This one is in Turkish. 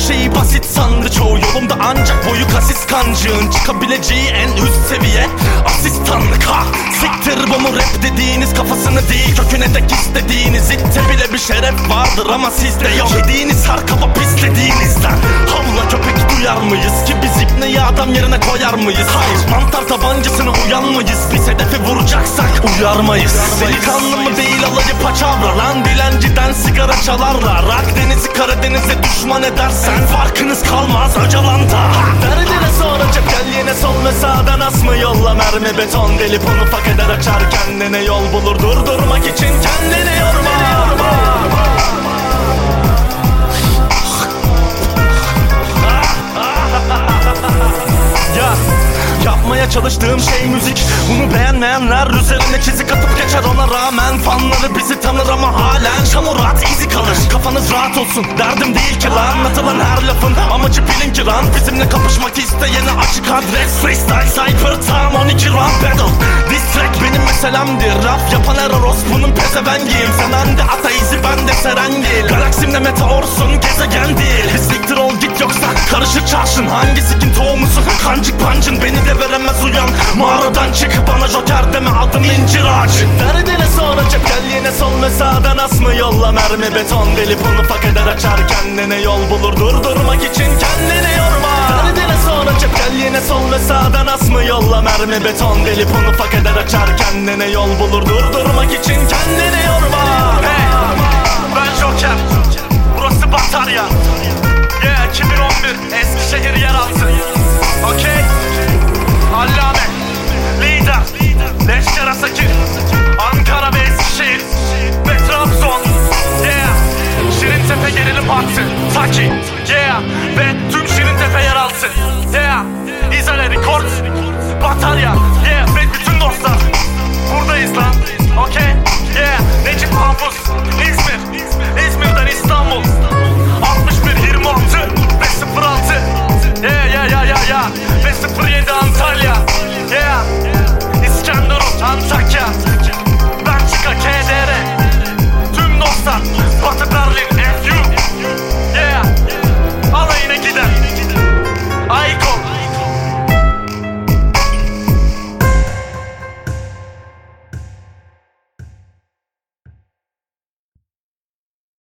şeyi basit sandı çoğu. Yolumda ancak boyu kasis kancığın çıkabileceği en üst seviye asistanlık. Ha siktir bu mu rap dediğiniz, kafasını değil köküne dek istediğiniz. İtte bile bir şeref vardır ama sizde yok. Yediğiniz her kaba pislediğinizden havla köpek duyar mıyız ki biz ipneyi adam yerine koyar mıyız? Hayır, mantar tabancasını uyanmayız. Biz hedefi vuracaksak uyarmayız. Delikanlı mı değil alayı paçavra lan, dilenciden sigara çalarlar. Akdeniz'i Karadeniz'e düşman edersen farkınız kalmaz Öcalan'da. Derdine sonra cep gel yine sol ve sağdan asma yolla. Mermi beton delip onu fak eder açar kendine yol bulur. Durdurmak için kendini yorma. Yapmaya çalıştığım şey müzik. Bunu beğenmeyenler üzerine çizik atıp geçer. Ona rağmen fanları bizi tanır ama halen şamurat izi kalır. Kafanız rahat olsun, derdim değil ki lan. Anlatılan her lafın amacı bilin ki lan. Bizimle kapışmak isteyene açık adres. Freestyle cypher tam 12 round battle. Diss track benim meselemdir. Rap yapan her orospunun pezevengiyim. Sen ande ateizi ben de serengil. Galaksimde meteorsun gezegen değil. Bir siktir ol git yoksa karışır çarşın. Hangisi kim tohumusun kancık pancın. Beni de veremez uyan, mağaradan çık bana joker deme, adım incir ağacı. Derdine sonra cep gel yine sol ve sağdan asma yolla. Mermi beton delip onu fak eder açar kendine yol bulur. Durdurmak için kendini yorma. Derdine sonra cep gel yine sol ve sağdan asma yolla. Mermi beton delip onu fak eder açar kendine yol bulur. Durdurmak için kendini yorma. Hey, ben Joker, burası Batarya. Yeah, 2011 Eskişehir yeraltı. Okey, Allame, Lider, Leşker Asakir, Ankara ve Eskişehir ve Trabzon. Yeah, Şirintepe gerilim hattı, Taki. Yeah, ve tüm Şirintepe yeraltı. Yeah, İzole Record, Batarya. Yeah, ve bütün dostlar buradayız lan. Okey, yeah, Necip Hafız,